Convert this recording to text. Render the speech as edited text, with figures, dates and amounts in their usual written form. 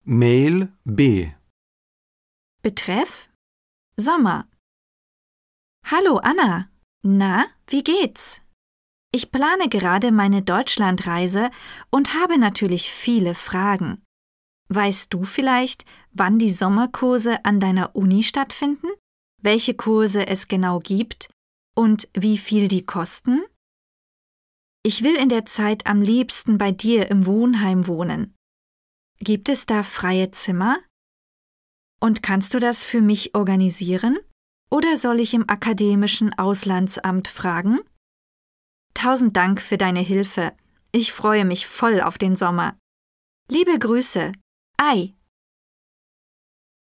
Mail B. Betreff: Sommer. Hallo Anna. Na, wie geht's? Ich plane gerade meine Deutschlandreise und habe natürlich viele Fragen. Weißt du vielleicht, wann die Sommerkurse an deiner Uni stattfinden? Welche Kurse es genau gibt und wie viel die kosten? Ich will in der Zeit am liebsten bei dir im Wohnheim wohnen. Gibt es da freie Zimmer? Und kannst du das für mich organisieren? Oder soll ich im akademischen Auslandsamt fragen? 1000 Dank für deine Hilfe. Ich freue mich voll auf den Sommer. Liebe Grüße. Ei.